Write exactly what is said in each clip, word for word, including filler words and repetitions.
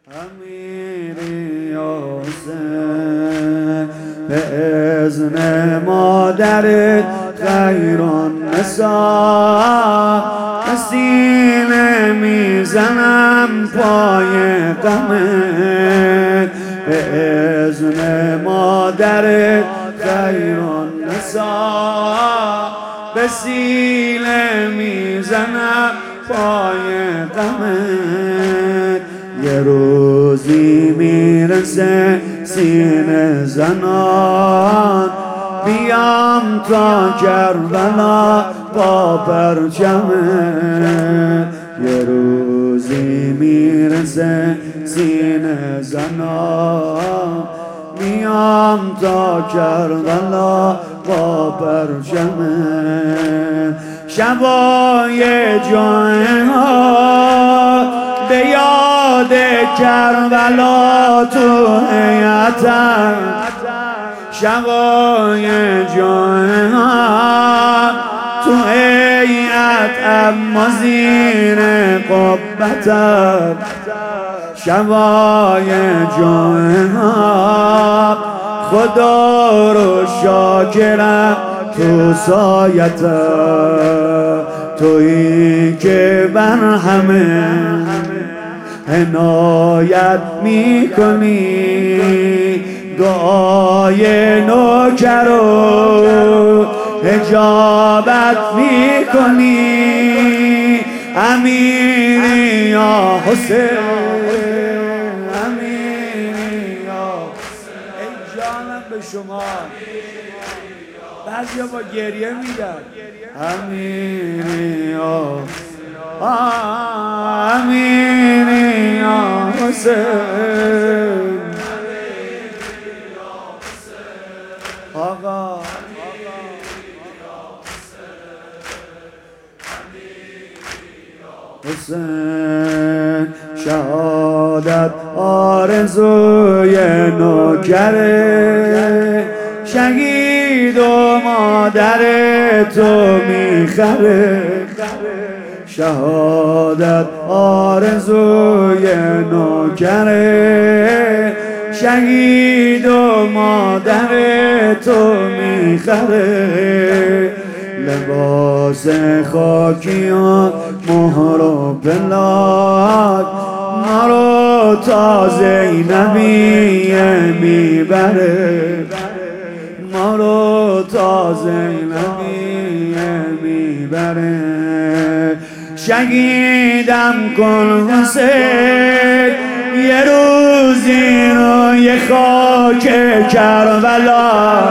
امیری حسین به اذن مادرت خیران نسا سینه میزنم پای غمت به اذن مادرت خیران نسا به سینه میزنم پای غمت یه روزی میرسه سینه زنان بیام تا کربلا با پرچمت یه روزی میرسه سینه زنان بیام تا کربلا با پرچمت شبای جوانها به یاد کربلا تو حیاتم شبای جوانها تو حیات اما زیر قبتم شبای جوانها خدا رو شاکرم تو سایتم تویی که بر همه عنایت میکنی دعای نوکر رو اجابت میکنی امیری یا حسین امیری یا حسین ای جانم به شما بعضی با گریه میگن امیری یا امیری یا حسین آقا حسین شهادت آرزوی نوکره شهید و مادر تو میخره شهادت آرزوی نوکره شهید و مادر تو میخره لباس خاکیان مهر و پلاک ما رو تا زینبیه میبره ما رو تا زینبیه میبره شهیدم کن حسین یه روزی رو یه خاک کربلا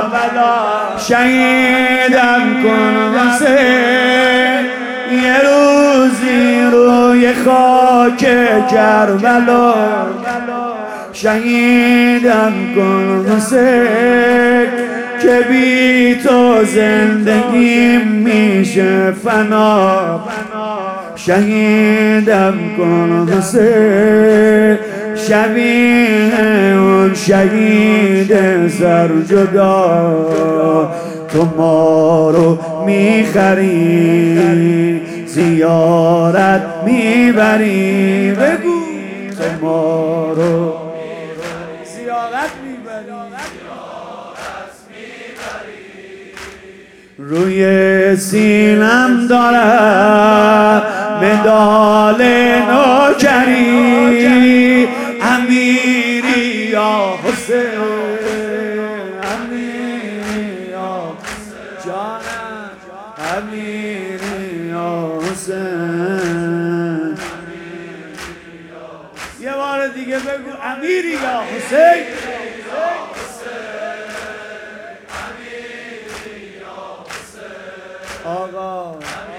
شهیدم کن حسین یه روزی رو یه خاک کربلا شهیدم کن حسین که بی تو زندگی میشه فنا شهیدم کن حسین شبیه اون شهید سرجدا تو ما رو میخری زیارت میبری بگو تو ما رو زیارت میبری روی سینم دارم مدال نوکری امیری یا حسین امیری یا جانم امیری یا حسین یه بار دیگه بگو امیری یا حسین آقا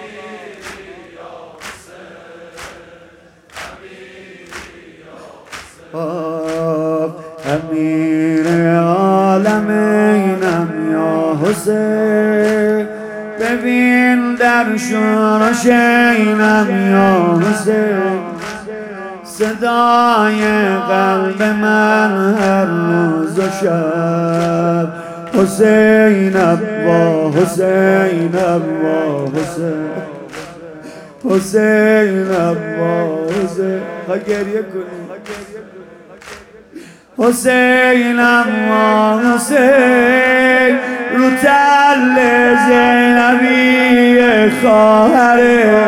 امیر عالمینم یا حسین ببین در شورشینم یا حسین صدای قلب من هر روز و شب حسین ابا حسین ابا حسین حسین ابا حسین ها گریه کنی حسین اما حسین رو تل زینبی خواهره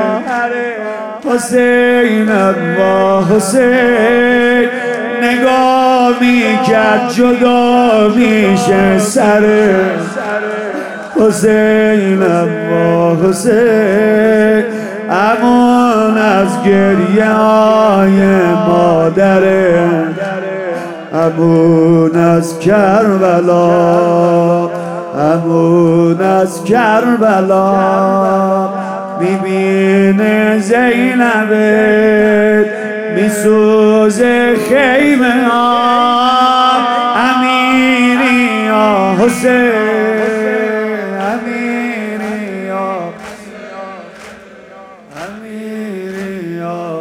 حسین اما حسین نگاه میکرد جدا میشه سره حسین اما حسین امان از گریه های مادره امون از کربلا امون از کربلا میبینه زینب میسوزه خیمه ها امیری یا حسین امیری یا امیری یا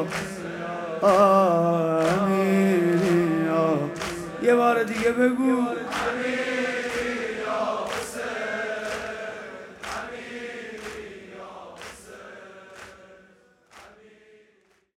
امیری یا یه بار دیگه بگو